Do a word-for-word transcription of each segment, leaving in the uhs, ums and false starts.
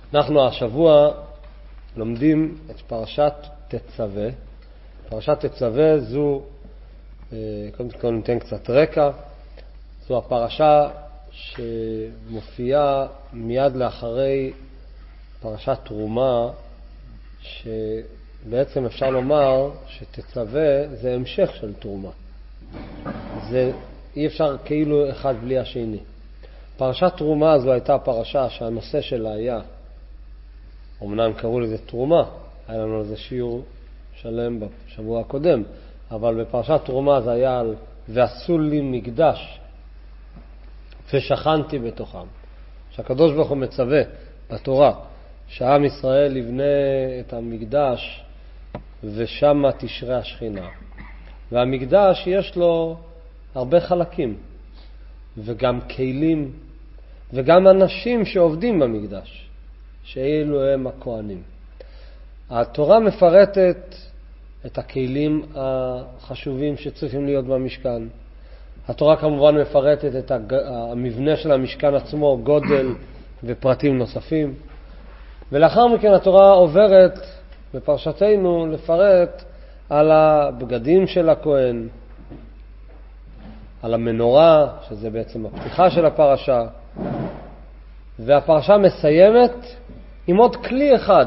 אנחנו השבוע לומדים את פרשת תצווה. פרשת תצווה זו, קודם כל ניתן קצת רקע, זו הפרשה שמופיעה מיד לאחרי פרשת תרומה, שבעצם אפשר לומר שתצווה זה המשך של תרומה. זה אי אפשר כאילו אחד בלי השני. פרשת תרומה זו הייתה פרשה שהנושא שלה היה, אמנם קראו לזה תרומה, היה לנו לזה שיעור שלם בשבוע הקודם, אבל בפרשת תרומה זה היה על ועשו לי מקדש ושכנתי בתוכם. שהקדוש ברוך הוא מצווה בתורה שעם ישראל יבנה את המקדש ושם תשרה השכינה. והמקדש יש לו הרבה חלקים וגם כלים וגם אנשים שעובדים במקדש, שאלו הם הכהנים. התורה מפרטת את הכלים החשובים שצריכים להיות במשכן. התורה כמובן מפרטת את המבנה של המשכן עצמו, גודל ופרטים נוספים. ולאחר מכן התורה עוברת בפרשתנו לפרט על הבגדים של הכהן, על המנורה, שזה בעצם הפתיחה של הפרשה. והפרשה מסיימת עם עוד כלי אחד,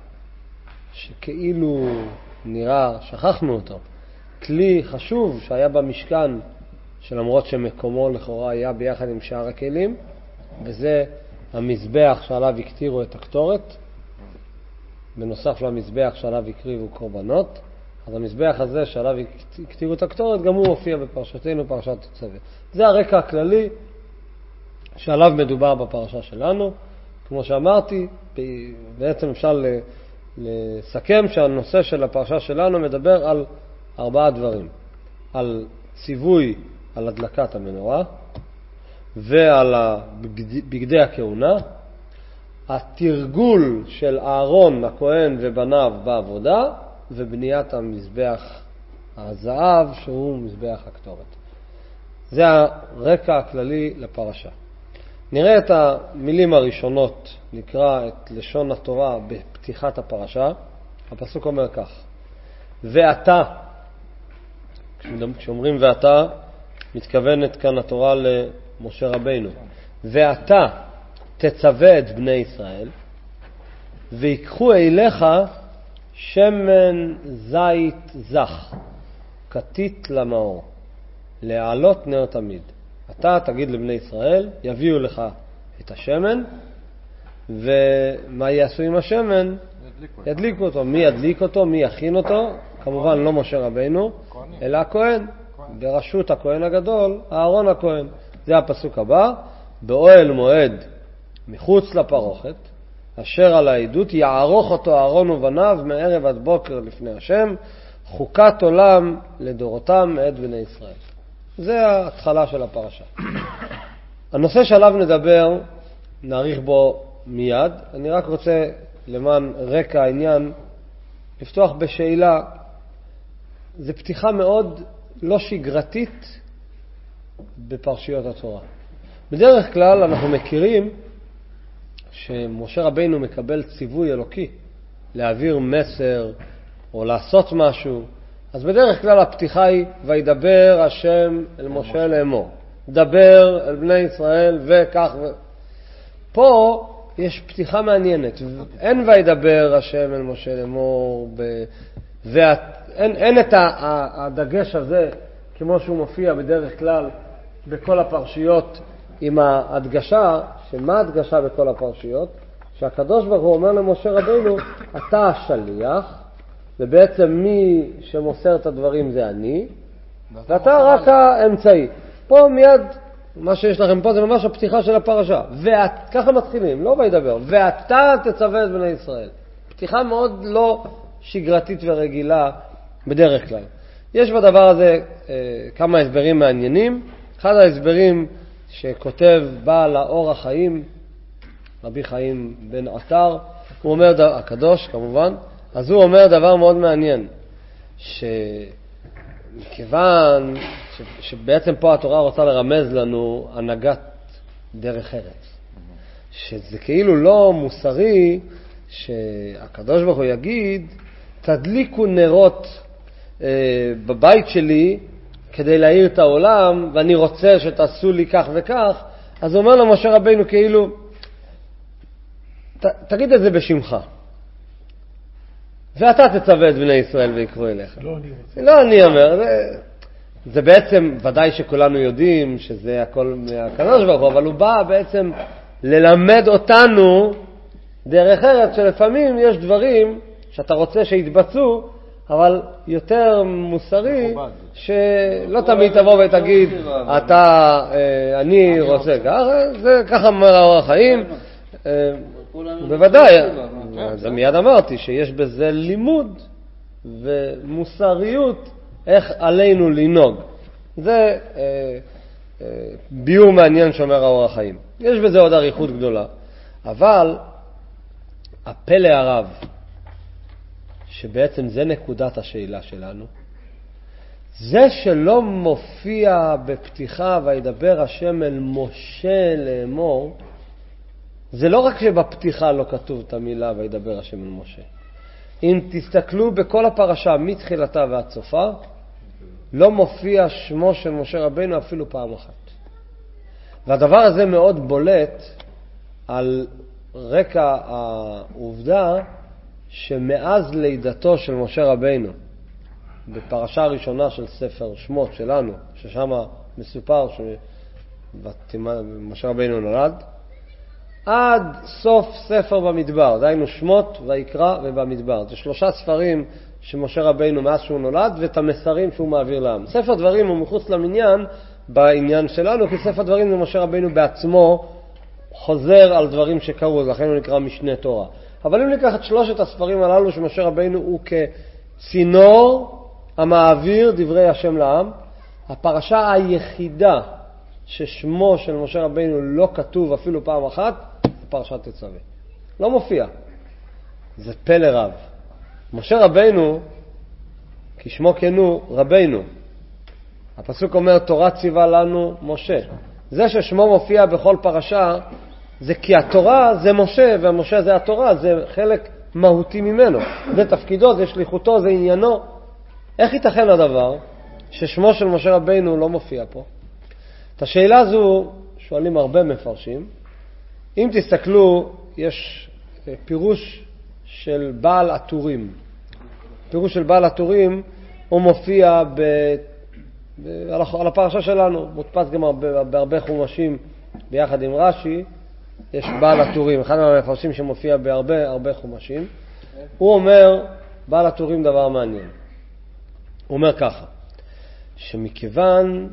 שכאילו נראה, שכחנו אותו. כלי חשוב שהיה במשכן, שלמרות שמקומו לכאורה היה ביחד עם שאר הכלים, וזה המזבח שעליו הקטירו את הקטורת, בנוסף למזבח שעליו הקריבו קורבנות. אז המזבח הזה שעליו הקטירו את הקטורת, גם הוא הופיע בפרשתנו, פרשת תצווה. זה הרקע הכללי שעליו מדובר בפרשה שלנו. כמו שאמרתי, בעצם אפשר לסכם שהנושא של הפרשה שלנו מדבר על ארבעה דברים. על ציווי על הדלקת המנורה, ועל בגדי הכהונה, התרגול של אהרון הכהן ובניו בעבודה, ובניית המזבח הזהב שהוא מזבח הקטורת. זה הרקע הכללי לפרשה. נראה את המילים הראשונות, נקרא את לשון התורה בפתיחת הפרשה. הפסוק אומר כך: ואתה, כשאומרים ואתה, מתכוונת כאן התורה למשה רבינו. ואתה תצווה את בני ישראל, ויקחו אליך שמן זית זך, כתית למאור, להעלות נר תמיד. אתה תגיד לבני ישראל, יביאו לך את השמן, ומה יעשו עם השמן? ידליקו, ידליקו אותו. מי ידליק אותו? מי יכין אותו? כמובן לא משה רבינו, אלא הכהן. ברשות הכהן הגדול, אהרון הכהן. זה הפסוק הבא: באוהל מועד מחוץ לפרוכת, אשר על העדות יערוך אותו אהרון ובניו מערב עד בוקר לפני השם, חוקת עולם לדורותם מאת בני ישראל. זה ההתחלה של הפרשה. הנושא שעליו נדבר, נאריך בו מיד. אני רק רוצה, למען רקע העניין, לפתוח בשאלה. זה פתיחה מאוד לא שגרתית בפרשיות התורה. בדרך כלל אנחנו מכירים שמשה רבינו מקבל ציווי אלוקי להעביר מסר או לעשות משהו. אז בדרך כלל הפתיחה היא וידבר השם אל משה לאמור, דבר אל בני ישראל וכך ו... פה יש פתיחה מעניינת. אין וידבר השם אל משה לאמור ב... ואת... אין, אין את הדגש הזה כמו שהוא מופיע בדרך כלל בכל הפרשיות, עם ההדגשה, שמה ההדגשה בכל הפרשיות? שהקדוש ברוך הוא אומר למשה רבינו, אתה השליח, ובעצם מי שמוסר את הדברים זה אני, ואתה רק האמצעי. פה מיד, מה שיש לכם פה זה ממש הפתיחה של הפרשה. וככה מתחילים, לא וידבר. ואתה תצווה את בני ישראל. פתיחה מאוד לא שגרתית ורגילה בדרך כלל. יש בדבר הזה אה, כמה הסברים מעניינים. אחד ההסברים שכותב בעל האור החיים, רבי חיים בן עטר, הוא אומר, דבר, הקדוש כמובן, אז הוא אומר דבר מאוד מעניין, שמכיוון ש, שבעצם פה התורה רוצה לרמז לנו הנהגת דרך ארץ, שזה כאילו לא מוסרי שהקדוש ברוך הוא יגיד, תדליקו נרות אה, בבית שלי כדי להאיר את העולם, ואני רוצה שתעשו לי כך וכך. אז אומר לו משה רבינו כאילו, ת, תגיד את זה בשמך. ואתה תצווה את בני ישראל ויקראו אליך. לא אני רוצה. לא אני אומר. זה, זה בעצם, ודאי שכולנו יודעים שזה הכל מהקדוש ברוך הוא, אבל הוא בא בעצם ללמד אותנו דרך ארץ שלפעמים יש דברים שאתה רוצה שיתבצעו, אבל יותר מוסרי שלא תמיד תבוא ותגיד אתה, אני רוצה ככה, זה ככה אומר האור החיים. בוודאי, זה מיד אמרתי שיש בזה לימוד ומוסריות איך עלינו לנהוג. זה ביור מעניין שאומר האור החיים. יש בזה עוד אריכות גדולה, אבל הפלא הרב שבעצם זה נקודת השאלה שלנו, זה שלא מופיע בפתיחה וידבר השם אל משה לאמור, זה לא רק שבפתיחה לא כתוב את המילה וידבר השם אל משה. אם תסתכלו בכל הפרשה מתחילתה ועד סופה, לא מופיע שמו של משה רבינו אפילו פעם אחת. והדבר הזה מאוד בולט על רקע העובדה שמאז לידתו של משה רבינו, בפרשה הראשונה של ספר שמות שלנו, ששם מסופר שמשה רבינו נולד, עד סוף ספר במדבר, דהיינו שמות ויקרא ובמדבר. זה שלושה ספרים שמשה רבינו מאז שהוא נולד, ואת המסרים שהוא מעביר לעם. ספר דברים הוא מחוץ למניין בעניין שלנו, כי ספר דברים זה משה רבינו בעצמו חוזר על דברים שקרו, לכן הוא נקרא משנה תורה. אבל אם ניקח את שלושת הספרים הללו שמשה רבינו הוא כצינור המעביר דברי השם לעם, הפרשה היחידה ששמו של משה רבינו לא כתוב אפילו פעם אחת, זה פרשת תצווה. לא מופיע. זה פלא רב. משה רבינו, כשמו כנו רבינו. הפסוק אומר, תורה ציווה לנו משה. זה ששמו מופיע בכל פרשה, זה כי התורה זה משה, והמשה זה התורה, זה חלק מהותי ממנו. זה תפקידו, זה שליחותו, זה עניינו. איך ייתכן הדבר ששמו של משה רבינו לא מופיע פה? את השאלה הזו שואלים הרבה מפרשים. אם תסתכלו, יש פירוש של בעל הטורים. פירוש של בעל הטורים הוא מופיע ב... על הפרשה שלנו, מודפס גם הרבה, בהרבה חומשים ביחד עם רש"י. יש בעל הטורים, אחד מהמפרשים שמופיע בהרבה הרבה חומשים. הוא אומר, בעל הטורים דבר מעניין. הוא אומר ככה, שמכיוון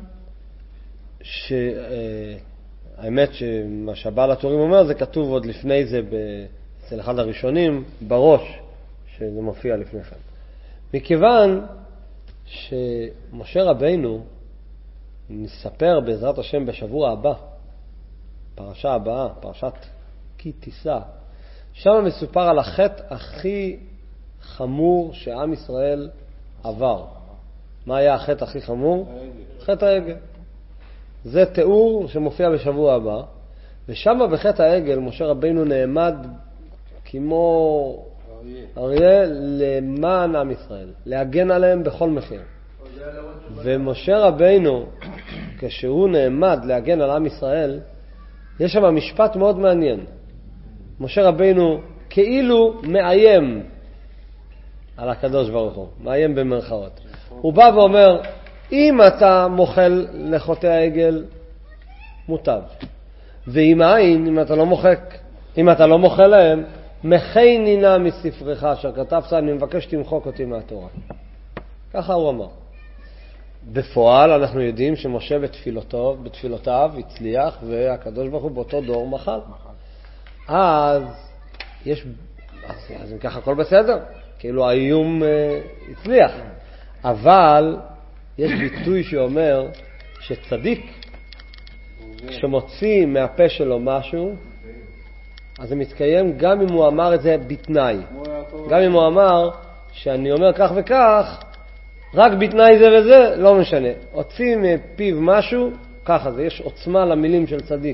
שהאמת שמה שהבעל הטורים אומר זה כתוב עוד לפני זה אצל אחד הראשונים בראש, שזה מופיע לפני כן. מכיוון שמשה רבינו נספר בעזרת השם בשבוע הבא, פרשה הבאה, פרשת כי תישא, שם מסופר על החטא הכי חמור שעם ישראל עבר. מה היה החטא הכי חמור? חטא העגל. זה תיאור שמופיע בשבוע הבא, ושם בחטא העגל משה רבינו נעמד כמו אריה למען עם ישראל, להגן עליהם בכל מחיר. ומשה רבינו, כשהוא נעמד להגן על עם ישראל, יש שם משפט מאוד מעניין. משה רבינו כאילו מאיים על הקדוש ברוך הוא, מאיים במרכאות. הוא בא ואומר, אם אתה מוחל לחוטאי העגל, מוטב. ואם אין, אם אתה לא מוחק, אם אתה לא מוחל להם, מחי נינה מספרך אשר כתבת, אני מבקש תמחוק אותי מהתורה. ככה הוא אמר. בפועל אנחנו יודעים שמשה בתפילותיו, בתפילותיו הצליח, והקדוש ברוך הוא באותו דור מחל. אז יש, אז, אז ככה הכל בסדר, כאילו האיום אה, הצליח. אבל יש ביטוי שאומר שצדיק שמוציא מהפה שלו משהו, אז זה מתקיים גם אם הוא אמר את זה בתנאי. גם אם הוא אמר שאני אומר כך וכך, רק בתנאי זה וזה, לא משנה. הוציא מפיו משהו, ככה זה, יש עוצמה למילים של צדיק.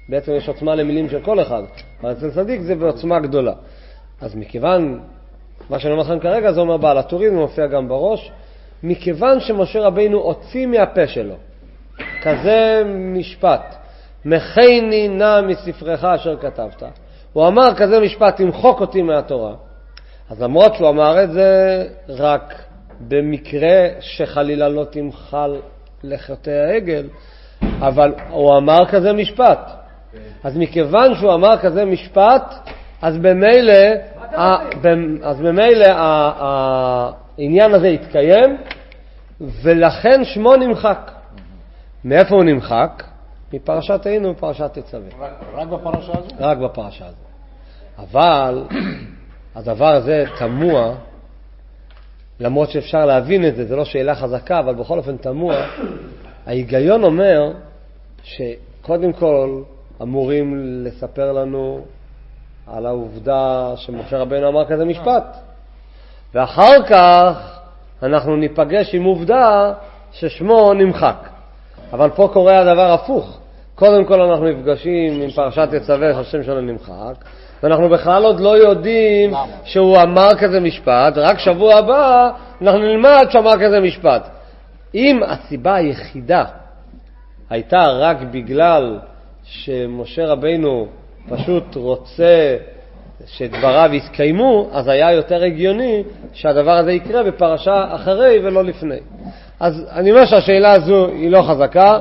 בעצם יש עוצמה למילים של כל אחד, אבל אצל צדיק זה בעוצמה גדולה. אז מכיוון, מה שאני אומר לכם כרגע, זה אומר בעל הטורים, זה מופיע גם בראש, מכיוון שמשה רבינו הוציא מהפה שלו כזה משפט, מחייני נא מספרך אשר כתבת, הוא אמר כזה משפט, תמחוק אותי מהתורה. אז למרות שהוא אמר את זה רק במקרה שחלילה לא תמחל לחטא העגל, אבל הוא אמר כזה משפט. אז מכיוון שהוא אמר כזה משפט, אז במילא אז במילא העניין הזה התקיים, ולכן שמו נמחק. מאיפה הוא נמחק? מפרשת היינו, מפרשת תצווה. רק בפרשה הזו? רק בפרשה הזו. אבל הדבר הזה תמוה, למרות שאפשר להבין את זה, זה לא שאלה חזקה, אבל בכל אופן תמוה. ההיגיון אומר שקודם כל אמורים לספר לנו על העובדה שמשה רבינו אמר כזה משפט, ואחר כך אנחנו ניפגש עם עובדה ששמו נמחק. אבל פה קורה הדבר הפוך. קודם כל אנחנו נפגשים עם פרשת תצווה שהשם שלו נמחק, ואנחנו בכלל עוד לא יודעים שהוא אמר כזה משפט, רק שבוע הבא אנחנו נלמד שהוא אמר כזה משפט. אם הסיבה היחידה הייתה רק בגלל שמשה רבינו פשוט רוצה שדבריו יתקיימו, אז היה יותר הגיוני שהדבר הזה יקרה בפרשה אחרי ולא לפני. אז אני אומר שהשאלה הזו היא לא חזקה.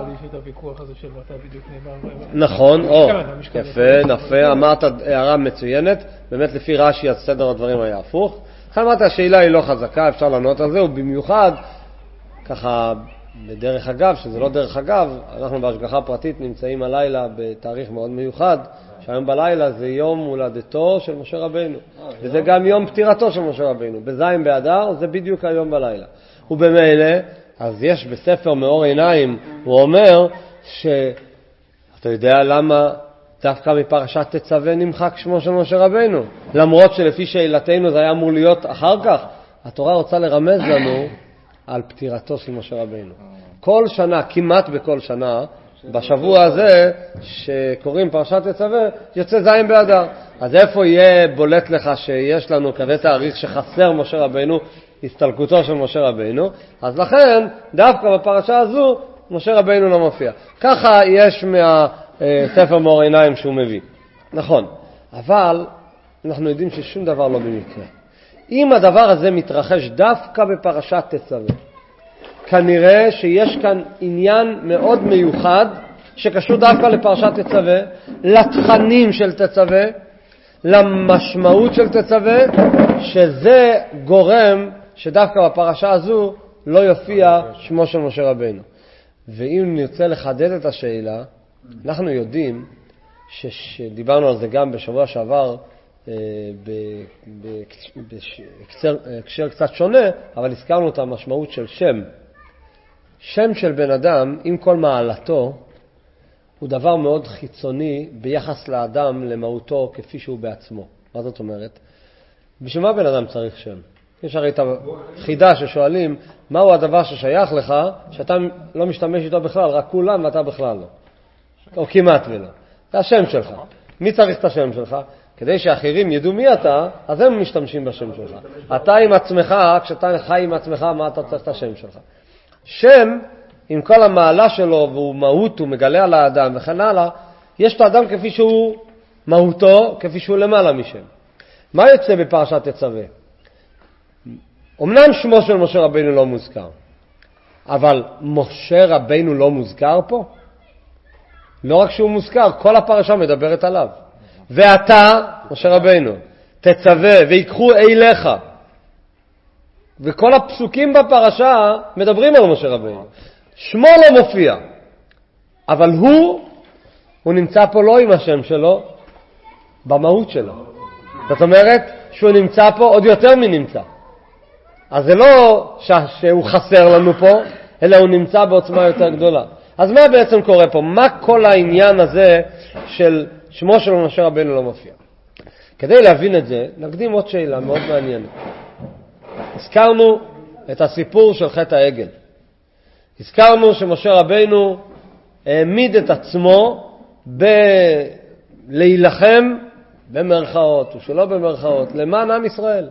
נכון, או, יפה, נפה, אמרת הערה מצוינת, באמת לפי רש"י אז סדר הדברים היה הפוך. אמרת השאלה היא לא חזקה, אפשר לענות על זה, ובמיוחד, ככה בדרך אגב, שזה לא דרך אגב, אנחנו בהשגחה פרטית נמצאים הלילה בתאריך מאוד מיוחד, שהיום בלילה זה יום הולדתו של משה רבינו, וזה גם יום פטירתו של משה רבינו, בזין באדר זה בדיוק היום בלילה. ובמילא, אז יש בספר מאור עיניים, הוא אומר שאתה יודע למה דווקא מפרשת תצווה נמחק שמו של משה רבינו, למרות שלפי שאלתנו זה היה אמור להיות אחר כך. התורה רוצה לרמז לנו על פטירתו של משה רבינו. כל שנה, כמעט בכל שנה, בשבוע הזה שקוראים פרשת תצווה, יוצא זין באדר. אז איפה יהיה בולט לך שיש לנו כזה תאריך שחסר משה רבינו, הסתלקותו של משה רבינו? אז לכן, דווקא בפרשה הזו, משה רבינו לא מופיע. ככה יש מהספר מאור עיניים שהוא מביא. נכון. אבל אנחנו יודעים ששום דבר לא במקרה. אם הדבר הזה מתרחש דווקא בפרשת תצווה, כנראה שיש כאן עניין מאוד מיוחד שקשור דווקא לפרשת תצווה, לתכנים של תצווה, למשמעות של תצווה, שזה גורם שדווקא בפרשה הזו לא יופיע שמו של משה רבינו. ואם נרצה לחדד את השאלה, אנחנו יודעים שדיברנו על זה גם בשבוע שעבר, בהקשר קצת שונה, אבל הזכרנו את המשמעות של שם. שם של בן אדם, עם כל מעלתו, הוא דבר מאוד חיצוני ביחס לאדם, למהותו כפי שהוא בעצמו. מה זאת אומרת? בשביל מה בן אדם צריך שם? יש הרי את החידה ששואלים, מהו הדבר ששייך לך, שאתה לא משתמש איתו בכלל, רק כולם ואתה בכלל לא. או כמעט ולא. זה השם שלך. מי צריך את השם שלך? כדי שאחרים ידעו מי אתה, אז הם משתמשים בשם שלך. אתה עם עצמך, כשאתה חי עם עצמך, מה אתה צריך את השם שלך? שם, עם כל המעלה שלו, והוא מהות, הוא מגלה על האדם וכן הלאה, יש את האדם כפי שהוא מהותו, כפי שהוא למעלה משם. מה יוצא בפרשת תצווה? אמנם שמו של משה רבינו לא מוזכר, אבל משה רבינו לא מוזכר פה? לא רק שהוא מוזכר, כל הפרשה מדברת עליו. ואתה, משה רבינו, תצווה ויקחו אליך. וכל הפסוקים בפרשה מדברים על משה רבינו. שמו לא מופיע, אבל הוא, הוא נמצא פה לא עם השם שלו, במהות שלו. זאת אומרת שהוא נמצא פה עוד יותר מנמצא. אז זה לא שהוא חסר לנו פה, אלא הוא נמצא בעוצמה יותר גדולה. אז מה בעצם קורה פה? מה כל העניין הזה של שמו של משה רבינו לא מופיע? כדי להבין את זה, נקדים עוד שאלה מאוד מעניינת. הזכרנו את הסיפור של חטא העגל. הזכרנו שמשה רבינו העמיד את עצמו בלהילחם במרכאות, ושלא במרכאות, למען עם ישראל.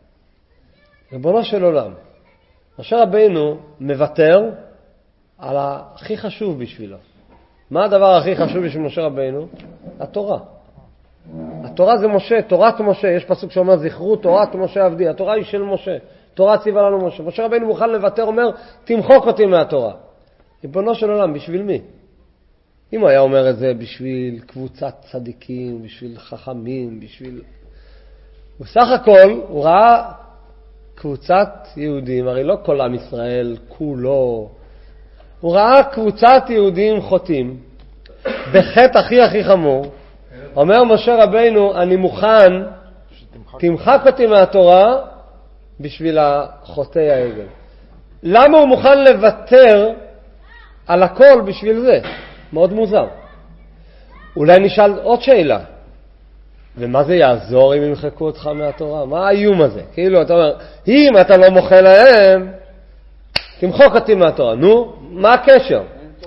ריבונו של עולם, משה רבינו מוותר על הכי חשוב בשבילו. מה הדבר הכי חשוב בשביל משה רבינו? התורה. התורה זה משה, תורת משה. יש פסוק שאומר, זכרו תורת משה עבדי. התורה היא של משה. תורה ציווה לנו משה. משה רבינו מוכן לוותר, אומר, תמחוק אותי מהתורה. ריבונו של עולם, בשביל מי? אם הוא היה אומר את זה בשביל קבוצת צדיקים, בשביל חכמים, בשביל... בסך הכל הוא ראה קבוצת יהודים, הרי לא כל עם ישראל כולו. הוא ראה קבוצת יהודים חוטאים, בחטא הכי הכי חמור. אומר משה רבינו, אני מוכן, תמחק אותי מהתורה בשביל החוטאי העגל. למה הוא מוכן לוותר על הכל בשביל זה? מאוד מוזר. אולי נשאל עוד שאלה. ומה זה יעזור אם ימחקו אותך מהתורה? מה האיום הזה? כאילו, אתה אומר, אם אתה לא מוחה להם, תמחוק אותי מהתורה. נו, מה הקשר?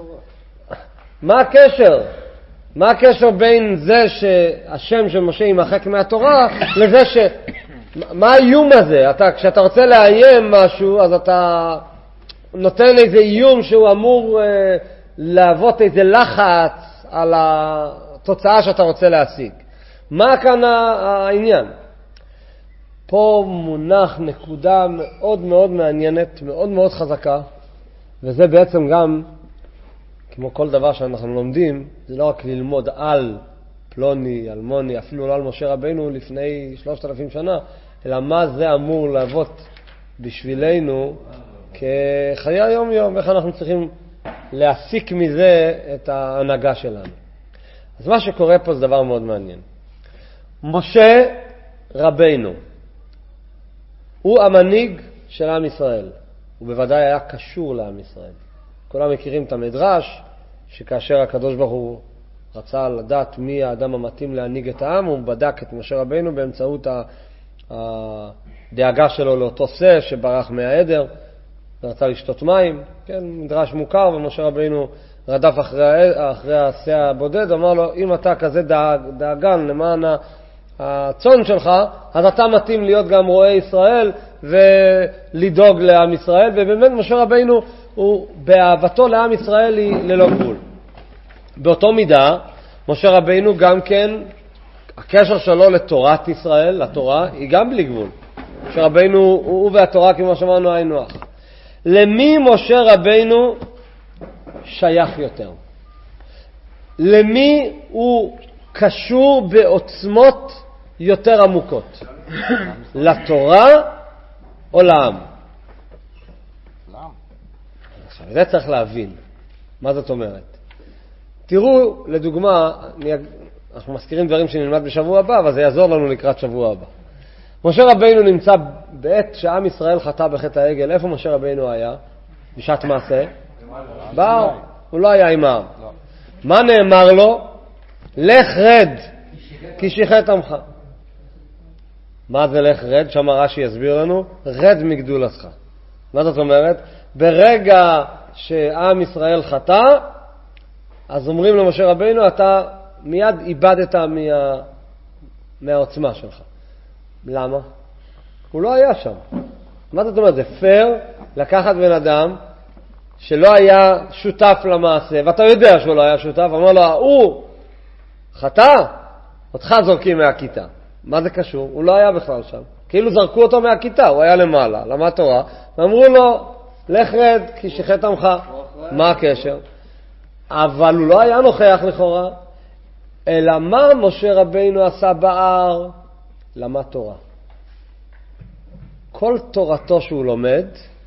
מה הקשר? מה הקשר בין זה שהשם של משה ימחק מהתורה לזה ש... מה האיום הזה? אתה, כשאתה רוצה לאיים משהו, אז אתה נותן איזה איום שהוא אמור אה, להוות איזה לחץ על התוצאה שאתה רוצה להשיג. מה כאן העניין? פה מונח נקודה מאוד מאוד מעניינת, מאוד מאוד חזקה, וזה בעצם גם, כמו כל דבר שאנחנו לומדים, זה לא רק ללמוד על פלוני, על מוני, אפילו לא על משה רבינו לפני שלושת אלפים שנה, אלא מה זה אמור להוות בשבילנו כחיי היום יום, איך אנחנו צריכים להסיק מזה את ההנהגה שלנו. אז מה שקורה פה זה דבר מאוד מעניין. משה רבינו הוא המנהיג של עם ישראל. הוא בוודאי היה קשור לעם ישראל. כולם מכירים את המדרש, שכאשר הקדוש ברוך הוא רצה לדעת מי האדם המתאים להנהיג את העם, הוא בדק את משה רבינו באמצעות הדאגה שלו לאותו שא שברח מהעדר, ורצה לשתות מים. כן, מדרש מוכר, ומשה רבינו רדף אחרי, אחרי השא הבודד, אמר לו, אם אתה כזה דאג, דאגן למען הצאן שלך, אז אתה מתאים להיות גם רועה ישראל ולדאוג לעם ישראל. ובאמת משה רבינו הוא באהבתו לעם ישראל היא ללא גבול. באותו מידה משה רבינו גם כן, הקשר שלו לתורת ישראל, לתורה, היא גם בלי גבול. משה רבינו הוא, הוא והתורה, כמו שאמרנו, היינו הך. למי משה רבינו שייך יותר? למי הוא קשור בעוצמות יותר עמוקות? לתורה או לעם? לעם. עכשיו, זה צריך להבין. מה זאת אומרת? תראו, לדוגמה, אנחנו מזכירים דברים שנלמד בשבוע הבא, אבל זה יעזור לנו לקראת שבוע הבא. משה רבינו נמצא בעת שעם ישראל חטא בחטא העגל. איפה משה רבינו היה? בשעת מעשה? בהר. הוא לא היה עם העם. מה נאמר לו? לך רד, כי שיחת עמך. מה זה לך רד? שם רש"י יסביר לנו, רד מגדולתך. מה זאת אומרת? ברגע שעם ישראל חטא, אז אומרים למשה רבינו, אתה מיד איבדת מה... מהעוצמה שלך. למה? הוא לא היה שם. מה זאת אומרת? זה פייר לקחת בן אדם שלא היה שותף למעשה, ואתה יודע שהוא לא היה שותף, אמר לו, הוא חטא, אותך זורקים מהכיתה. מה זה קשור? הוא לא היה בכלל שם. כאילו זרקו אותו מהכיתה, הוא היה למעלה, למד תורה, ואמרו לו, לך רד, כי שיחת עמך. מה הקשר? אבל הוא לא היה נוכח לכאורה, אלא מה משה רבינו עשה בהר? למד תורה. כל תורתו שהוא לומד,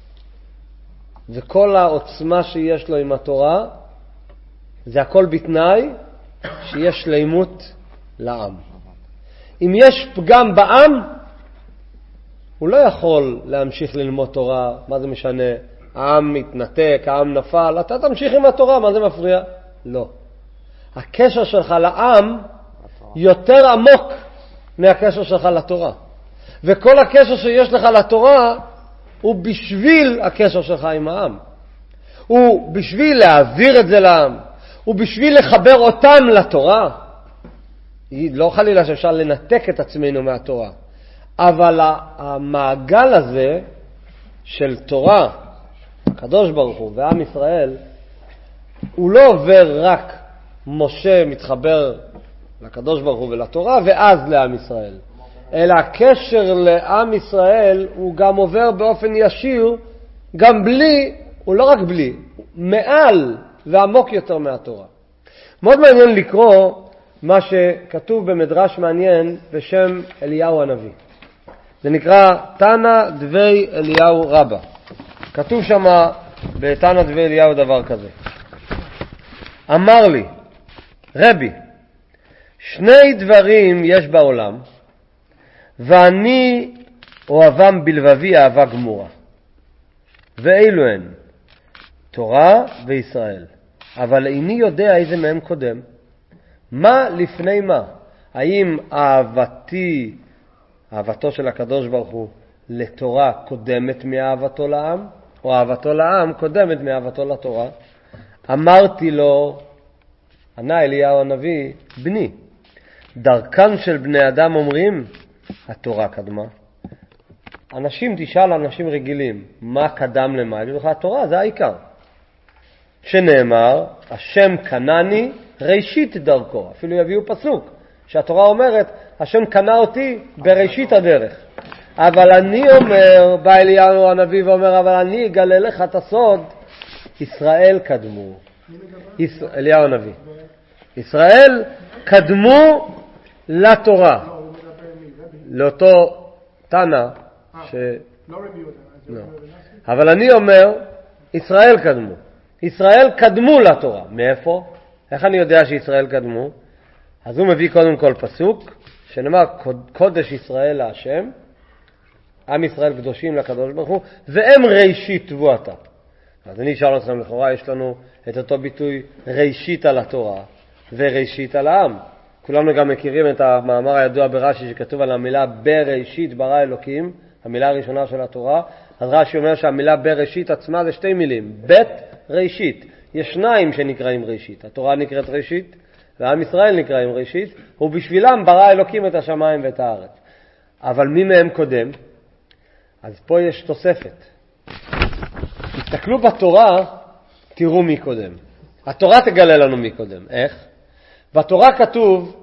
וכל העוצמה שיש לו עם התורה, זה הכל בתנאי שיש שלימות לעם. אם יש פגם בעם, הוא לא יכול להמשיך ללמוד תורה. מה זה משנה? העם מתנתק, העם נפל, אתה תמשיך עם התורה, מה זה מפריע? לא. הקשר שלך לעם יותר עמוק מהקשר שלך לתורה. וכל הקשר שיש לך לתורה הוא בשביל הקשר שלך עם העם. הוא בשביל להעביר את זה לעם. ובשביל לחבר אותם לתורה, לא חלילה שאפשר לנתק את עצמנו מהתורה, אבל המעגל הזה של תורה, הקדוש ברוך הוא ועם ישראל, הוא לא עובר רק משה מתחבר לקדוש ברוך הוא ולתורה ואז לעם ישראל, אלא הקשר לעם ישראל הוא גם עובר באופן ישיר, גם בלי, הוא לא רק בלי, מעל ועמוק יותר מהתורה. מאוד מעניין לקרוא מה שכתוב במדרש מעניין בשם אליהו הנביא. זה נקרא תנא דבי אליהו רבא. כתוב שם בתנא דבי אליהו דבר כזה. אמר לי, רבי, שני דברים יש בעולם, ואני אוהבם בלבבי אהבה גמורה. ואילו הן, תורה וישראל. אבל איני יודע איזה מהם קודם. מה לפני מה? האם אהבתי, אהבתו של הקדוש ברוך הוא לתורה קודמת מאהבתו לעם, או אהבתו לעם קודמת מאהבתו לתורה? אמרתי לו, ענה אליהו הנביא, בני, דרכם של בני אדם אומרים, התורה קדמה. אנשים, תשאל אנשים רגילים, מה קדם למה? יגידו לך, התורה זה העיקר. שנאמר, השם קנני ראשית דרכו. אפילו יביאו פסוק, שהתורה אומרת, השם קנה אותי בראשית הדרך. אבל אני אומר, בא אליהו הנביא ואומר, אבל אני אגלה לך את הסוד, ישראל קדמו. יש... אליהו הנביא. ישראל קדמו לתורה. לאותו תנא ש... לא. אבל אני אומר, ישראל קדמו. ישראל קדמו לתורה. מאיפה? איך אני יודע שישראל קדמו? אז הוא מביא קודם כל פסוק, שנאמר, קודש ישראל להשם, עם ישראל קדושים לקדוש ברוך הוא, והם ראשית תבואתה. אז אני אשאל אתכם, לכאורה יש לנו את אותו ביטוי ראשית על התורה, וראשית על העם. כולנו גם מכירים את המאמר הידוע ברש"י שכתוב על המילה בראשית ברא אלוקים, המילה הראשונה של התורה. אז רש"י אומר שהמילה בראשית עצמה זה שתי מילים, בית ראשית. יש שניים שנקראים ראשית, התורה נקראת ראשית ועם ישראל נקראים ראשית, ובשבילם ברא אלוקים את השמיים ואת הארץ. אבל מי מהם קודם? אז פה יש תוספת. תסתכלו בתורה, תראו מי קודם. התורה תגלה לנו מי קודם. איך? בתורה כתוב,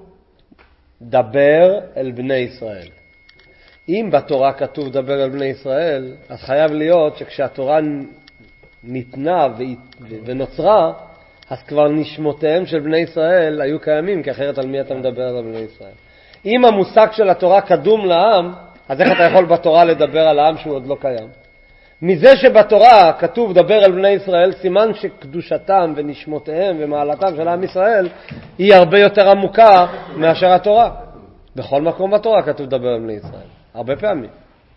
דבר אל בני ישראל. אם בתורה כתוב דבר אל בני ישראל, אז חייב להיות שכשהתורה ניתנה ונוצרה, אז כבר נשמותיהם של בני ישראל היו קיימים, כי אחרת על מי אתה מדבר על בני ישראל. אם המושג של התורה קדום לעם, אז איך אתה יכול בתורה לדבר על העם שהוא עוד לא קיים? מזה שבתורה כתוב דבר על בני ישראל, סימן שקדושתם ונשמותיהם ומעלתם של עם ישראל היא הרבה יותר עמוקה מאשר התורה. בכל מקום בתורה כתוב דבר על בני ישראל, הרבה פעמים.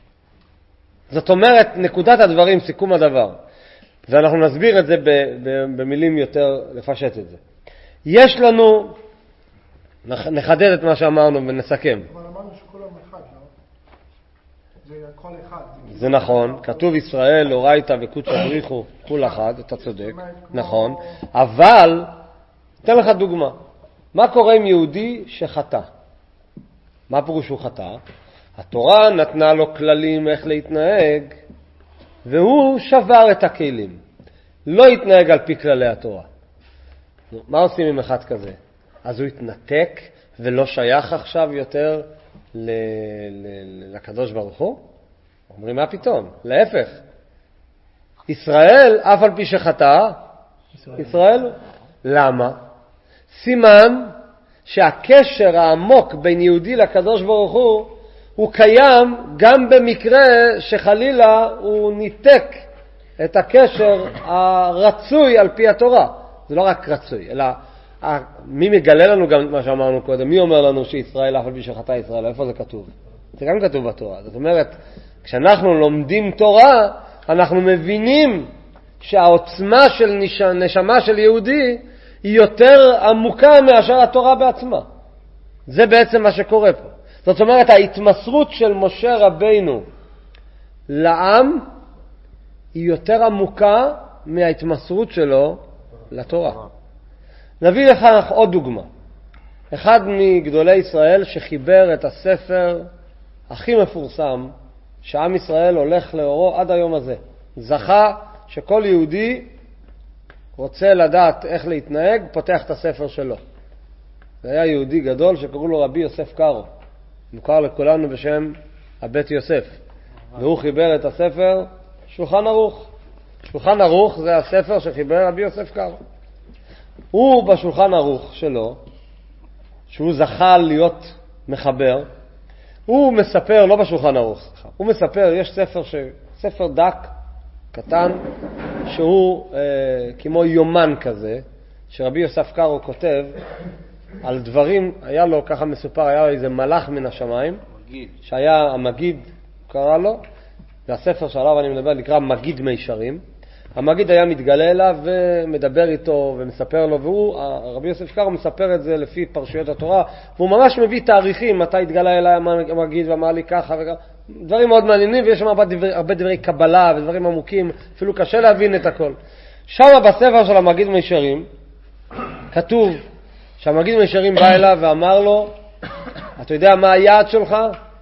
זאת אומרת, נקודת הדברים, סיכום הדבר, ואנחנו נסביר את זה במילים יותר, לפשט את זה. יש לנו, נחדד את מה שאמרנו ונסכם. אבל אמרנו שכולם אחד, לא? זה כל אחד. זה נכון, כתוב ישראל, אורייתא וקודשא בריחו, כול אחד, אתה צודק, נכון. אבל, אתן לך דוגמה. מה קורה עם יהודי שחטא? מה פירוש הוא חטא? התורה נתנה לו כללים איך להתנהג, והוא שבר את הכלים. לא התנהג על פי כללי התורה. מה עושים עם אחד כזה? אז הוא התנתק ולא שייך עכשיו יותר ל- ל- לקדוש ברוך הוא? אומרים, מה פתאום? להפך. ישראל, אף על פי שחטא, ישראל. ישראל. למה? סימן שהקשר העמוק בין יהודי לקדוש ברוך הוא, הוא קיים גם במקרה שחלילה הוא ניתק את הקשר הרצוי על פי התורה. זה לא רק רצוי, אלא מי מגלה לנו גם את מה שאמרנו קודם? מי אומר לנו שישראל אף על פי שחטא ישראל? איפה זה כתוב? זה גם כתוב בתורה. זאת אומרת, כשאנחנו לומדים תורה, אנחנו מבינים שהעוצמה של נשמה של יהודי היא יותר עמוקה מאשר התורה בעצמה. זה בעצם מה שקורה פה. זאת אומרת, ההתמסרות של משה רבינו לעם היא יותר עמוקה מההתמסרות שלו לתורה. נביא לכך עוד דוגמה. אחד מגדולי ישראל שחיבר את הספר הכי מפורסם שעם ישראל הולך לאורו עד היום הזה. זכה שכל יהודי רוצה לדעת איך להתנהג, פותח את הספר שלו. זה היה יהודי גדול שקראו לו רבי יוסף קארו. מוכר לכולנו בשם הבית יוסף. והוא חיבר את הספר שולחן ערוך. שולחן ערוך זה הספר שחיבר רבי יוסף קארו. הוא בשולחן ערוך שלו, שהוא זכה להיות מחבר, הוא מספר, לא בשולחן ערוך, הוא מספר, יש ספר, ש... ספר דק, קטן, שהוא אה, כמו יומן כזה, שרבי יוסף קארו כותב על דברים, היה לו, ככה מסופר, היה לו איזה מלאך מן השמיים, מגיד. שהיה המגיד, קרא לו, והספר שעליו אני מדבר נקרא מגיד מישרים. המגיד היה מתגלה אליו ומדבר איתו ומספר לו, והוא, רבי יוסף קארו מספר את זה לפי פרשיות התורה, והוא ממש מביא תאריכים, מתי התגלה אליי המגיד ואמר לי ככה וככה, דברים מאוד מעניינים, ויש שם הרבה דברי, הרבה דברי קבלה ודברים עמוקים, אפילו קשה להבין את הכל. שם בספר של המגיד מישרים, כתוב שהמגיד מישרים בא אליו ואמר לו, אתה יודע מה היעד שלך?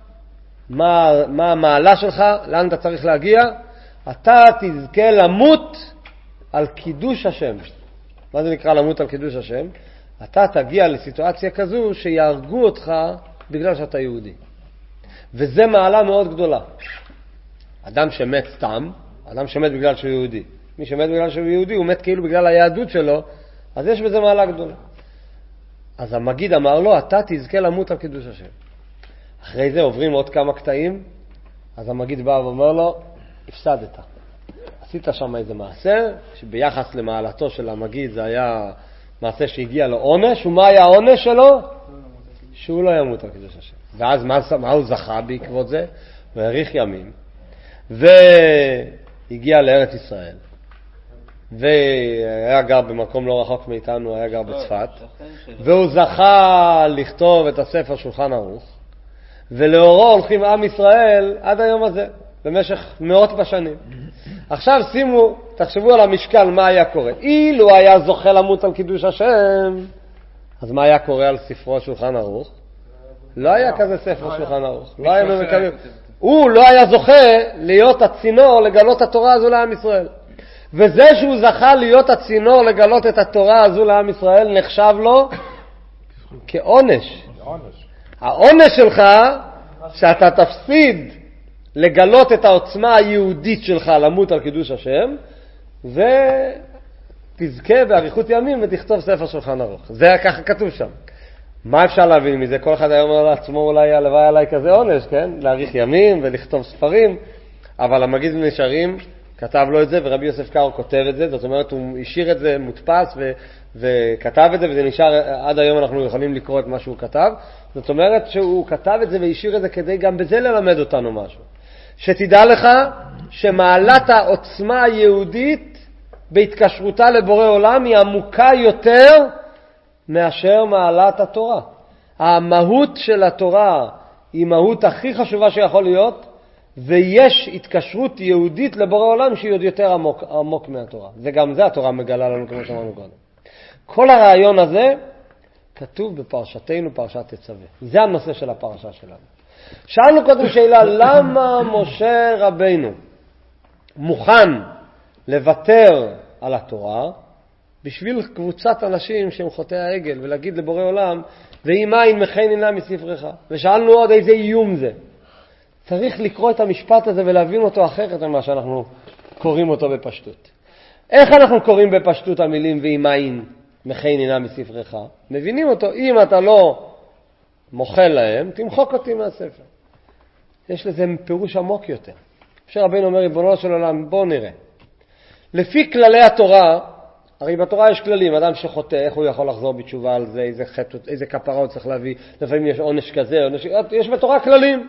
מה, מה המעלה שלך? לאן אתה צריך להגיע? אתה תזכה למות על קידוש השם. מה זה נקרא למות על קידוש השם? אתה תגיע לסיטואציה כזו שיהרגו אותך בגלל שאתה יהודי. וזה מעלה מאוד גדולה. אדם שמת סתם, אדם שמת בגלל שהוא יהודי. מי שמת בגלל שהוא יהודי, הוא מת כאילו בגלל היהדות שלו, אז יש בזה מעלה גדולה. אז המגיד אמר לו, אתה תזכה למות על קידוש השם. אחרי זה עוברים עוד כמה קטעים, אז המגיד בא ואומר לו, הפסדת. עשית שם איזה מעשה, שביחס למעלתו של המגיד זה היה מעשה שהגיע לו עונש, ומה היה העונש שלו? שהוא לא ימות על קידוש השם. ואז מה, מה הוא זכה בעקבות זה? הוא האריך ימים, והגיע לארץ ישראל, והיה גר במקום לא רחוק מאיתנו, היה גר בצפת, והוא זכה לכתוב את הספר שולחן ערוך, ולאורו הולכים עם ישראל עד היום הזה, במשך מאות בשנים. עכשיו שימו, תחשבו על המשקל, מה היה קורה. אילו היה זוכה למות על קידוש השם, אז מה היה קורה על ספרו שולחן ערוך? לא היה כזה ספר שולחן ערוך. לא היה מקבל. הוא לא היה זוכה להיות הצינור לגלות התורה הזו לעם ישראל. וזה שהוא זכה להיות הצינור לגלות את התורה הזו לעם ישראל נחשב לו כעונש. העונש שלך שאתה תפסיד לגלות את העוצמה היהודית שלך למות על קידוש השם, ותזכה באריכות ימים ותכתוב ספר שולחן ערוך. זה ככה כתוב שם. מה אפשר להבין מזה? כל אחד היום אומר לעצמו אולי הלוואי עליי כזה עונש, כן? להאריך ימים ולכתוב ספרים, אבל המגיד מישרים כתב לו את זה, ורבי יוסף קארו כותב את זה, זאת אומרת הוא השאיר את זה מודפס ו... וכתב את זה, וזה נשאר, עד היום אנחנו יכולים לקרוא את מה שהוא כתב. זאת אומרת שהוא כתב את זה והשאיר את זה כדי גם בזה ללמד אותנו משהו. שתדע לך שמעלת העוצמה היהודית בהתקשרותה לבורא עולם היא עמוקה יותר מאשר מעלת התורה. המהות של התורה היא מהות הכי חשובה שיכול להיות, ויש התקשרות יהודית לבורא עולם שהיא עוד יותר עמוק, עמוק מהתורה. וגם זה התורה מגלה לנו כמו שאמרנו קודם. כל הרעיון הזה כתוב בפרשתנו, פרשת תצווה. זה הנושא של הפרשה שלנו. שאלנו קודם שאלה, למה משה רבינו מוכן לוותר על התורה בשביל קבוצת אנשים שהם חוטאי העגל, ולהגיד לבורא עולם, ואם אין מכין אינה מספרך. ושאלנו עוד איזה איום זה. צריך לקרוא את המשפט הזה ולהבין אותו אחרת ממה שאנחנו קוראים אותו בפשטות. איך אנחנו קוראים בפשטות המילים ואם אין מכין אינה מספרך? מבינים אותו, אם אתה לא מוחל להם, תמחוק אותי מהספר. יש לזה פירוש עמוק יותר. משה רבינו אומר, ריבונו של עולם, בוא נראה. לפי כללי התורה, הרי בתורה יש כללים, אדם שחוטא, איך הוא יכול לחזור בתשובה על זה, איזה חטא, איזה כפרה הוא צריך להביא, לפעמים יש עונש כזה, עונש... יש בתורה כללים.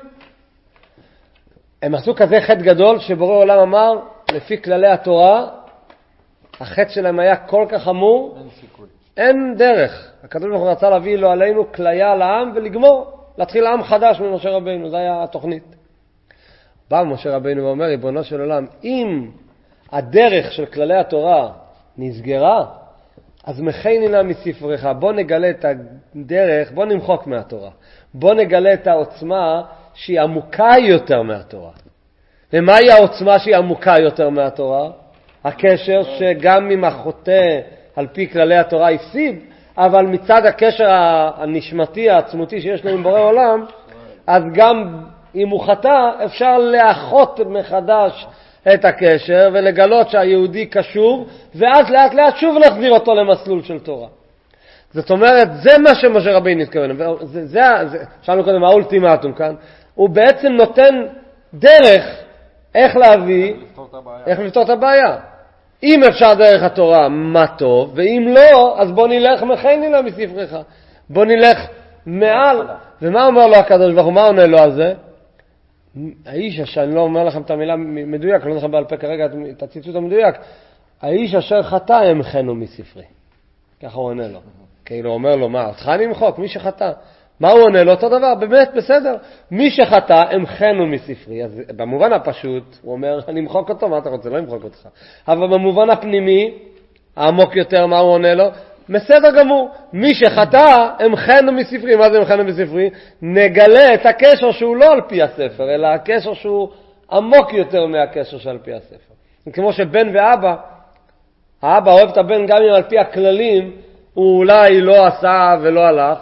הם עשו כזה חטא גדול שבורא עולם אמר, לפי כללי התורה, החטא שלהם היה כל כך חמור, אין סיכוי. אין דרך. הקדוש ברוך הוא רצה להביא לו עלינו כליה לעם ולגמור, להתחיל עם חדש ממשה רבינו, זו היה התוכנית. בא משה רבינו ואומר, ריבונו של עולם, אם הדרך של כללי התורה נסגרה, אז מכני נא מספרך, בוא נגלה את הדרך, בוא נמחוק מהתורה. בוא נגלה את העוצמה שהיא עמוקה יותר מהתורה. ומהי העוצמה שהיא עמוקה יותר מהתורה? הקשר שגם אם החוטא על פי כללי התורה הפסיד, אבל מצד הקשר הנשמתי, העצמותי שיש לו עם בורא עולם, אז גם אם הוא חטא, אפשר לאחות מחדש את הקשר ולגלות שהיהודי קשור, ואז לאט לאט שוב נחזיר אותו למסלול של תורה. זאת אומרת, זה מה שמשה רבינו התכוון. זה, זה, זה, שאלנו קודם, האולטימטום כאן, הוא בעצם נותן דרך איך להביא, איך לפתור את הבעיה. אם אפשר דרך התורה, מה טוב, ואם לא, אז בוא נלך מכני נא מספרך. בוא נלך מעל. ומה אומר לו הקדוש ברוך הוא? מה עונה לו על זה? האיש אשר, אני לא אומר לכם את המילה מדויק, לא לכם בעל פה כרגע את הציטוט המדויק, האיש אשר חטא ימחנו מספרי. ככה הוא עונה לו. כאילו הוא אומר לו, מה, אותך אני אמחוק, מי שחטא. מה הוא עונה לו? אותו דבר, באמת, בסדר. מי שחטא, אמחנו מספרי. אז במובן הפשוט, הוא אומר, אני אמחוק אותו, מה אתה רוצה? לא אמחוק אותך. אבל במובן הפנימי, העמוק יותר, מה הוא עונה לו? בסדר גמור. מי שחטא, אמחנו מספרי. מה זה אמחנו מספרי? נגלה את הקשר שהוא לא על פי הספר, אלא הקשר שהוא עמוק יותר מהקשר שעל פי הספר. כמו שבן ואבא, האבא אוהב את הבן גם אם על פי הכללים, הוא אולי לא עשה ולא הלך,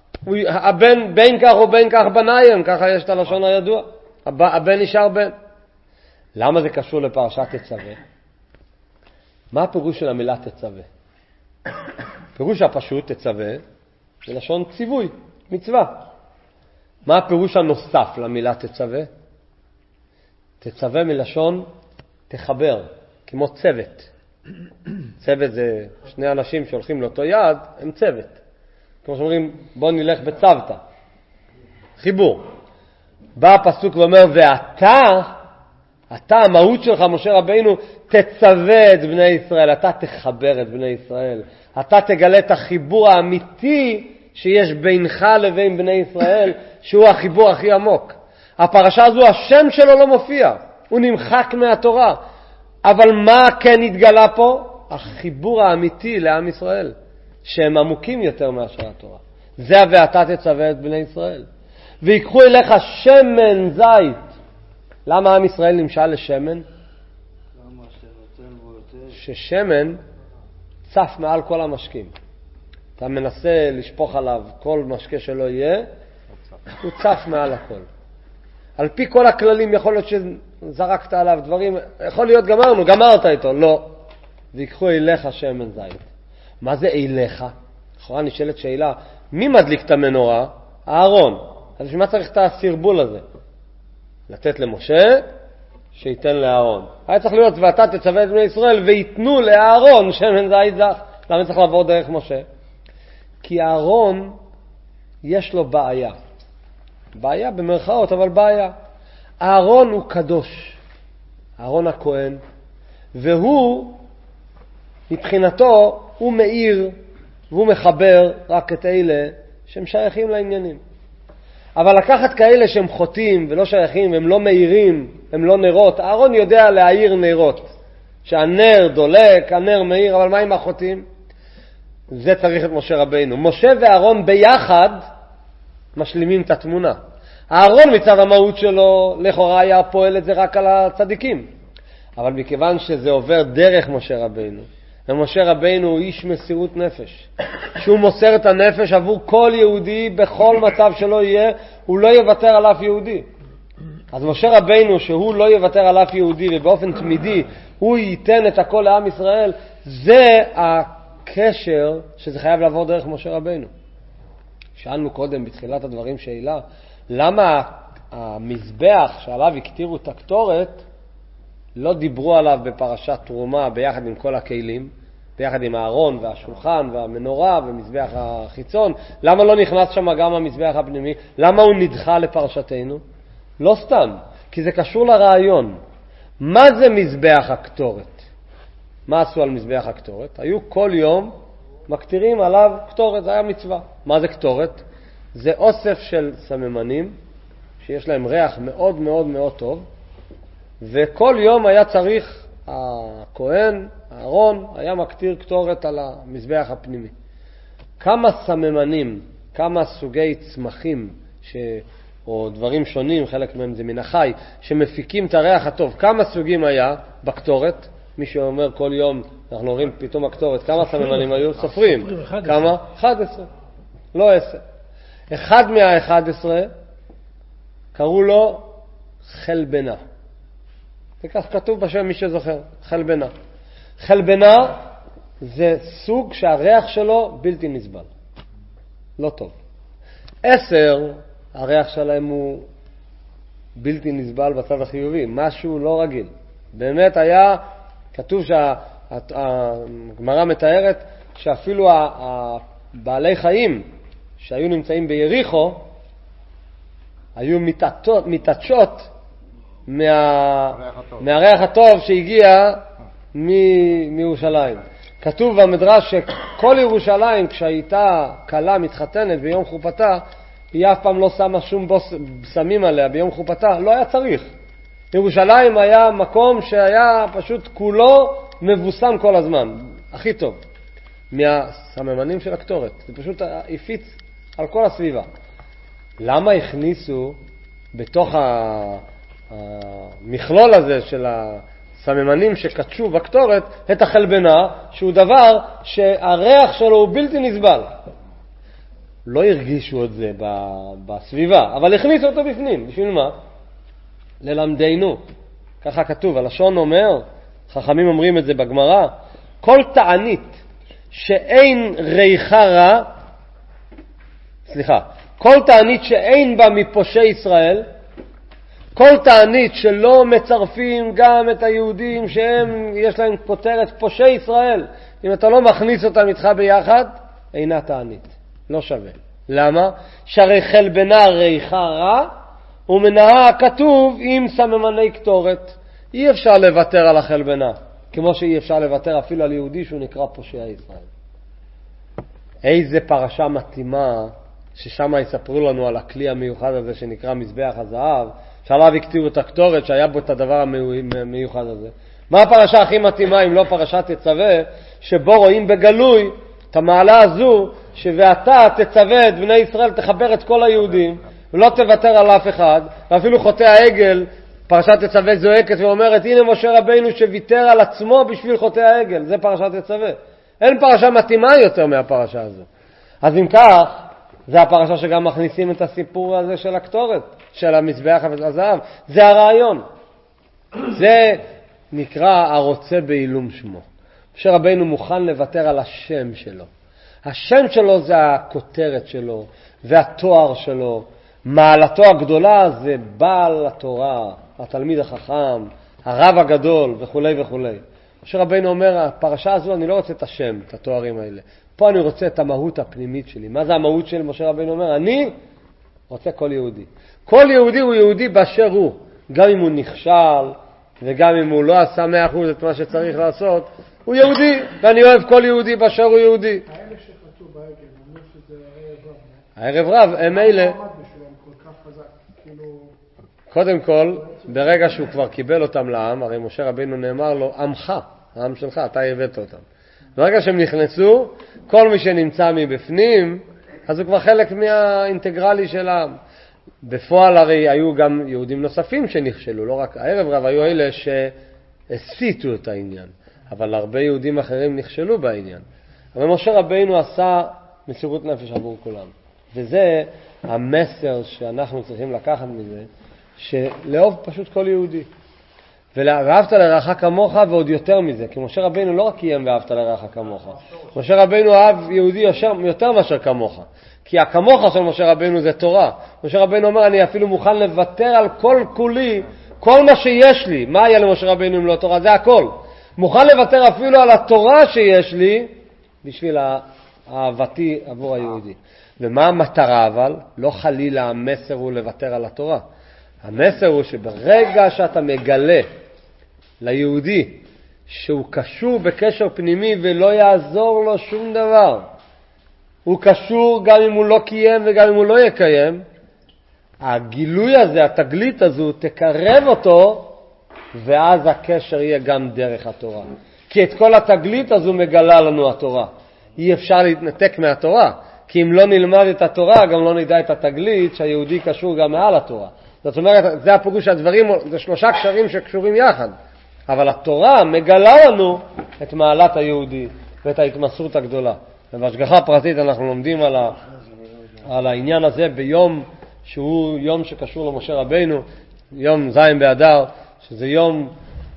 הבן בין כך ובין כך בניים, ככה יש את הלשון הידוע. הבן נשאר בן. למה זה קשור לפרשת תצווה? מה הפירוש של המילה תצווה? פירוש הפשוט תצווה זה לשון ציווי, מצווה. מה הפירוש הנוסף למילה תצווה? תצווה מלשון תחבר, כמו צוות. צוות זה שני אנשים שהולכים לאותו יד, הם צוות. כמו שאומרים, בוא נלך בצוותא. חיבור. בא הפסוק ואומר, ואתה, אתה, המהות שלך, משה רבינו, תצווה את בני ישראל. אתה תחבר את בני ישראל. אתה תגלה את החיבור האמיתי שיש בינך לבין בני ישראל, שהוא החיבור הכי עמוק. הפרשה הזו, השם שלו לא מופיע. הוא נמחק מהתורה. אבל מה כן התגלה פה? החיבור האמיתי לעם ישראל. שהם עמוקים יותר מאשר התורה. זה ואתה תצווה את בני ישראל. ויקחו אליך שמן זית. למה עם ישראל נמשל לשמן? ששמן צף מעל כל המשקים. אתה מנסה לשפוך עליו כל משקה שלא יהיה, הוא צף מעל הכל. על פי כל הכללים יכול להיות שזרקת עליו דברים, יכול להיות גמרנו, גמרת איתו, לא. ויקחו אליך שמן זית. מה זה אליך? אחורה נשאלת שאלה, מי מדליק את המנורה? הארון. אז בשביל מה צריך את הסרבול הזה? לתת למשה, שייתן לארון. היה צריך להיות, ואתה תצווה את בני ישראל, ויתנו לארון שמן זית זך. למה צריך לעבור דרך משה? כי הארון, יש לו בעיה. בעיה במרכאות, אבל בעיה. הארון הוא קדוש. הארון הכהן. והוא, מבחינתו, הוא מאיר, והוא מחבר רק את אלה שהם שייכים לעניינים. אבל לקחת כאלה שהם חוטאים ולא שייכים, הם לא מאירים, הם לא נרות. הארון יודע להאיר נרות. שהנר דולק, הנר מאיר, אבל מה עם החוטאים? זה צריך את משה רבינו. משה ואהרון ביחד משלימים את התמונה. הארון מצד המהות שלו, לכאורה היה פועל את זה רק על הצדיקים. אבל מכיוון שזה עובר דרך משה רבינו, ומשה רבינו הוא איש מסירות נפש, שהוא מוסר את הנפש עבור כל יהודי בכל מצב שלא יהיה, הוא לא יוותר על אף יהודי. אז משה רבינו שהוא לא יוותר על אף יהודי ובאופן תמידי הוא ייתן את הכל לעם ישראל, זה הקשר שזה חייב לעבור דרך משה רבינו. שאלנו קודם בתחילת הדברים שאלה, למה המזבח שעליו הכתירו את הקטורת לא דיברו עליו בפרשת תרומה ביחד עם כל הכלים, ביחד עם הארון והשולחן והמנורה ומזבח החיצון? למה לא נכנס שם גם המזבח הפנימי? למה הוא נדחה לפרשתנו? לא סתם, כי זה קשור לרעיון. מה זה מזבח הקטורת? מה עשו על מזבח הקטורת? היו כל יום מקטירים עליו קטורת, זה היה מצווה. מה זה קטורת? זה אוסף של סממנים שיש להם ריח מאוד מאוד מאוד טוב, וכל יום היה צריך הכהן, הארון, היה מקטיר קטורת על המזבח הפנימי. כמה סממנים, כמה סוגי צמחים, ש... או דברים שונים, חלק מהם זה מן החי, שמפיקים את הריח הטוב. כמה סוגים היה בקטורת? מי שאומר כל יום, אנחנו רואים פתאום הקטורת, כמה סממנים היו? סופרים. כמה? אחד עשר. לא עשר. אחד מה-אחד עשרה, קראו לו חלבנה. זה כך כתוב בשם מי שזוכר, חלבנה. חלבנה זה סוג שהריח שלו בלתי נסבל. לא טוב. עשר, הריח שלהם הוא בלתי נסבל בצד החיובי, משהו לא רגיל. באמת היה, כתוב שהגמרא מתארת שאפילו הבעלי חיים שהיו נמצאים ביריחו, היו מתעטות, מתעטשות מה, מהריח הטוב שהגיע מ- מירושלים. כתוב במדרש שכל ירושלים כשהייתה קלה מתחתנת ביום חופתה, היא אף פעם לא שמה שום בשמים עליה ביום חופתה, לא היה צריך. ירושלים היה מקום שהיה פשוט כולו מבוסם כל הזמן, הכי טוב, מהסממנים של הקטורת. זה פשוט הפיץ על כל הסביבה. למה הכניסו בתוך המכלול הזה של הסממנים שקדשו בקטורת את החלבנה, שהוא דבר שהריח שלו הוא בלתי נסבל? לא הרגישו את זה בסביבה, אבל הכניסו אותו בפנים. בשביל מה? ללמדנו. ככה כתוב, הלשון אומר, חכמים אומרים את זה בגמרא, כל תענית שאין ריחה רע, סליחה, כל תענית שאין בה מפושעי ישראל, כל תענית שלא מצרפים גם את היהודים שהם, יש להם כותרת פושעי ישראל, אם אתה לא מכניס אותם איתך ביחד, אינה תענית. לא שווה. למה? שהרי חלבנה ריחה רע, ומנהה כתוב עם סממני קטורת. אי אפשר לוותר על החלבנה, כמו שאי אפשר לוותר אפילו על יהודי שהוא נקרא פושע ישראל. איזה פרשה מתאימה, ששם יספרו לנו על הכלי המיוחד הזה שנקרא מזבח הזהב, שעליו הכתיבו את הקטורת שהיה בו את הדבר המיוחד הזה. מה הפרשה הכי מתאימה אם לא פרשת תצווה, שבו רואים בגלוי את המעלה הזו, שוואתה תצווה את בני ישראל, תחבר את כל היהודים, ולא תוותר על אף אחד, ואפילו חוטא העגל, פרשת תצווה זועקת ואומרת, הנה משה רבינו שוויתר על עצמו בשביל חוטא העגל, זה פרשת תצווה. אין פרשה מתאימה יותר מהפרשה הזו. אז אם כך, זה הפרשה שגם מכניסים את הסיפור הזה של הקטורת, של המזבח הזהב. זה הרעיון. זה נקרא הרוצה בעילום שמו. משה רבינו מוכן לוותר על השם שלו. השם שלו זה הכותרת שלו והתואר שלו. מעלתו הגדולה זה בעל התורה, התלמיד החכם, הרב הגדול וכו' וכו'. משה רבינו אומר, הפרשה הזו אני לא רוצה את השם, את התוארים האלה. פה אני רוצה את המהות הפנימית שלי. מה זה המהות של משה רבינו אומר? אני רוצה כל יהודי. כל יהודי הוא יהודי באשר הוא. גם אם הוא נכשל וגם אם הוא לא עשה מאה אחוז את מה שצריך לעשות, הוא יהודי, ואני אוהב כל יהודי באשר הוא יהודי. האלה שחטאו בעגל, אמרו שזה הערב הערב רב. רב, הם אלה. מה עמד בשבילם כל כך חזק? כאילו... קודם כל, ברגע שהוא כבר קיבל אותם לעם, הרי משה רבינו נאמר לו, עמך, העם שלך, אתה הבאת אותם. ברגע שהם נכנסו, כל מי שנמצא מבפנים, אז הוא כבר חלק מהאינטגרלי של העם. בפועל הרי היו גם יהודים נוספים שנכשלו, לא רק הערב רב, היו אלה שהסיתו את העניין. אבל הרבה יהודים אחרים נכשלו בעניין. אבל משה רבינו עשה מסירות נפש עבור כולם. וזה המסר שאנחנו צריכים לקחת מזה, שלאהוב פשוט כל יהודי. ואהבת לרעך כמוך ועוד יותר מזה. כי משה רבינו לא רק קיים ואהבת לרעך כמוך. משה רבינו אהב יהודי יותר מאשר כמוך. כי הכמוך של משה רבינו זה תורה. משה רבינו אומר, אני אפילו מוכן לוותר על כל כולי, כל מה שיש לי. מה היה למשה רבינו אם לא תורה? זה הכל. מוכן לוותר אפילו על התורה שיש לי, בשביל אהבתי עבור היהודי. ומה המטרה אבל? לא חלילה המסר הוא לוותר על התורה. המסר הוא שברגע שאתה מגלה ליהודי שהוא קשור בקשר פנימי ולא יעזור לו שום דבר, הוא קשור גם אם הוא לא קיים וגם אם הוא לא יקיים, הגילוי הזה, התגלית הזו, תקרב אותו ואז הקשר יהיה גם דרך התורה. כי את כל התגלית הזו מגלה לנו התורה. אי אפשר להתנתק מהתורה, כי אם לא נלמד את התורה, גם לא נדע את התגלית שהיהודי קשור גם מעל התורה. זאת אומרת, זה הפירוש שהדברים, זה שלושה קשרים שקשורים יחד. אבל התורה מגלה לנו את מעלת היהודי ואת ההתמסרות הגדולה. ובהשגחה פרטית אנחנו לומדים על, ה, על העניין הזה ביום שהוא יום שקשור למשה רבינו, יום זין באדר, שזה יום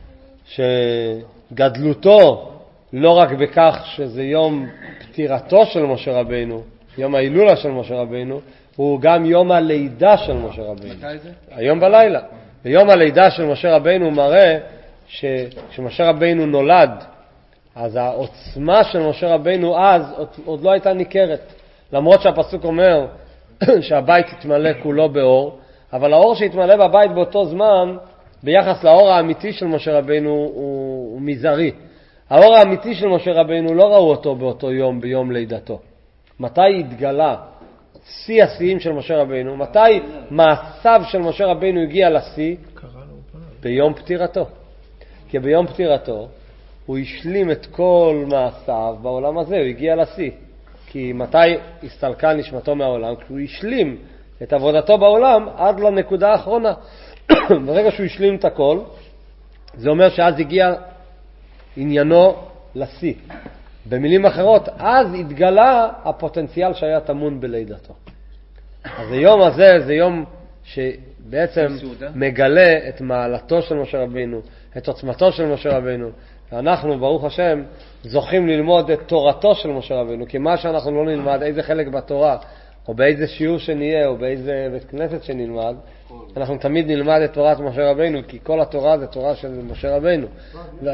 שגדלותו לא רק בכך שזה יום פטירתו של משה רבינו, יום ההילולה של משה רבינו, הוא גם יום הלידה של משה רבינו. מתי זה? היום בלילה. ויום הלידה של משה רבינו מראה שכשמשה רבינו נולד, אז העוצמה של משה רבינו אז עוד, עוד לא הייתה ניכרת. למרות שהפסוק אומר שהבית יתמלא כולו באור, אבל האור שהתמלא בבית באותו זמן, ביחס לאור האמיתי של משה רבינו, הוא, הוא מזערי. האור האמיתי של משה רבינו לא ראו אותו באותו יום, ביום לידתו. מתי התגלה שיא השיאים של משה רבינו? מתי מעשיו של משה רבינו הגיע לשיא? ביום פטירתו. כי ביום פטירתו הוא השלים את כל מעשיו בעולם הזה, הוא הגיע לשיא. כי מתי הסתלקה נשמתו מהעולם? כשהוא השלים את עבודתו בעולם עד לנקודה האחרונה. ברגע שהוא השלים את הכל, זה אומר שאז הגיע עניינו לשיא. במילים אחרות, אז התגלה הפוטנציאל שהיה טמון בלידתו. אז היום הזה זה יום שבעצם מגלה את מעלתו של משה רבינו, את עוצמתו של משה רבינו. ואנחנו, ברוך השם, זוכים ללמוד את תורתו של משה רבינו, כי מה שאנחנו לא נלמד, איזה חלק בתורה, או באיזה שיעור שנהיה, או באיזה בית כנסת שנלמד, אנחנו תמיד נלמד את תורת משה רבינו, כי כל התורה זה תורה של משה רבינו. יש הרבה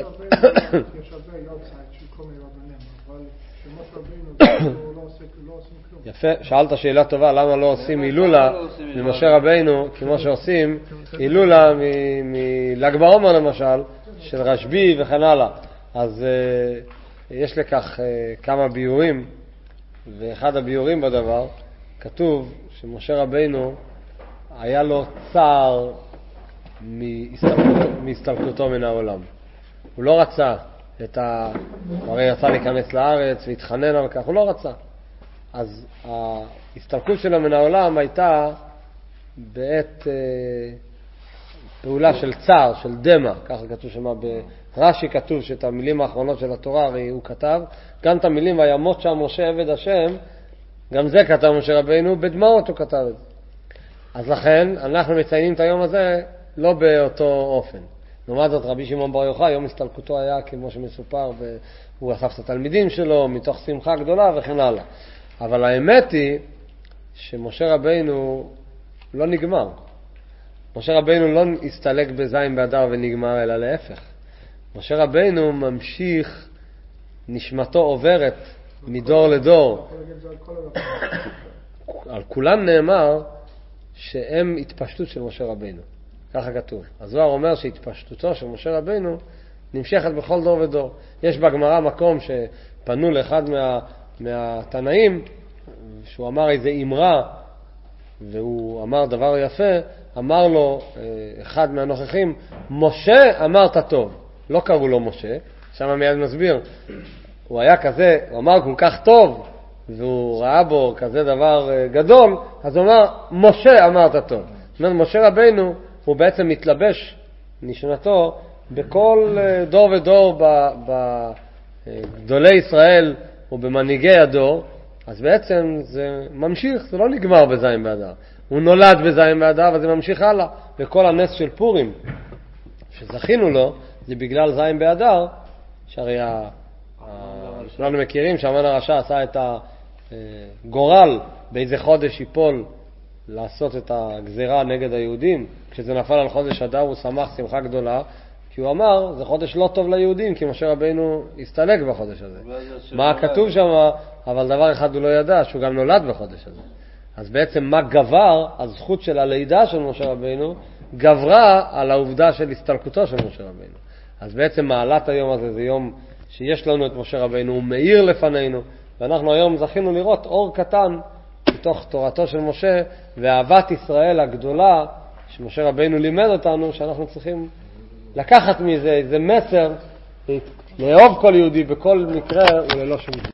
יוצאים של כל מיני רבנים, אבל שמשה רבינו לא עושים כלום. יפה, שאלת שאלה טובה, למה לא עושים הילולה למשה רבינו, כמו שעושים הילולה מל"ג בעומר למשל, של רשב"י וכן הלאה. אז uh, יש לכך uh, כמה ביורים, ואחד הביורים בדבר, כתוב שמשה רבינו היה לו צער מהסתלקותו, מהסתלקותו מן העולם. הוא לא רצה את ה... הוא הרי רצה להיכנס לארץ והתחנן על כך, הוא לא רצה. אז ההסתלקות שלו מן העולם הייתה בעת... Uh, פעולה של צער, של דמה, ככה כתוב שמה ברש"י כתוב שאת המילים האחרונות של התורה הרי הוא כתב, גם את המילים וימות שם משה עבד השם, גם זה כתב משה רבינו, בדמעות הוא כתב את זה. אז לכן אנחנו מציינים את היום הזה לא באותו אופן. לעומת זאת רבי שמעון בר יוחאי, יום הסתלקותו היה כמו שמסופר, והוא אסף את התלמידים שלו מתוך שמחה גדולה וכן הלאה. אבל האמת היא שמשה רבינו לא נגמר. משה רבינו לא הסתלק בזין באדר ונגמר, אלא להפך. משה רבינו ממשיך, נשמתו עוברת מדור לדור. על כולם נאמר שהם התפשטות של משה רבינו. ככה כתוב. הזוהר אומר שהתפשטותו של משה רבינו נמשכת בכל דור ודור. יש בגמרא מקום שפנו לאחד מה, מהתנאים, שהוא אמר איזה אמרה, והוא אמר דבר יפה, אמר לו אחד מהנוכחים, משה אמרת טוב. לא קראו לו משה, שם מיד מסביר. הוא היה כזה, הוא אמר כל כך טוב, והוא ראה בו כזה דבר גדול, אז הוא אמר, משה אמרת טוב. זאת אומרת, משה רבינו הוא בעצם מתלבש נשמתו בכל דור ודור בגדולי ישראל ובמנהיגי הדור, אז בעצם זה ממשיך, זה לא נגמר בזין באדר. הוא נולד בזין באדר וזה ממשיך הלאה. וכל הנס של פורים שזכינו לו זה בגלל זין באדר, שהרי כולנו מכירים שהמן הרשע עשה את הגורל באיזה חודש ייפול לעשות את הגזירה נגד היהודים. כשזה נפל על חודש אדר הוא שמח שמחה גדולה, כי הוא אמר זה חודש לא טוב ליהודים, כי משה רבינו הסתלק בחודש הזה. מה כתוב שם? אבל דבר אחד הוא לא ידע, שהוא גם נולד בחודש הזה. אז בעצם מה גבר, הזכות של הלידה של משה רבינו, גברה על העובדה של הסתלקותו של משה רבינו. אז בעצם מעלת היום הזה זה יום שיש לנו את משה רבינו, הוא מאיר לפנינו, ואנחנו היום זכינו לראות אור קטן מתוך תורתו של משה, ואהבת ישראל הגדולה שמשה רבינו לימד אותנו, שאנחנו צריכים לקחת מזה איזה מסר, לאהוב כל יהודי בכל מקרה וללא שום דבר.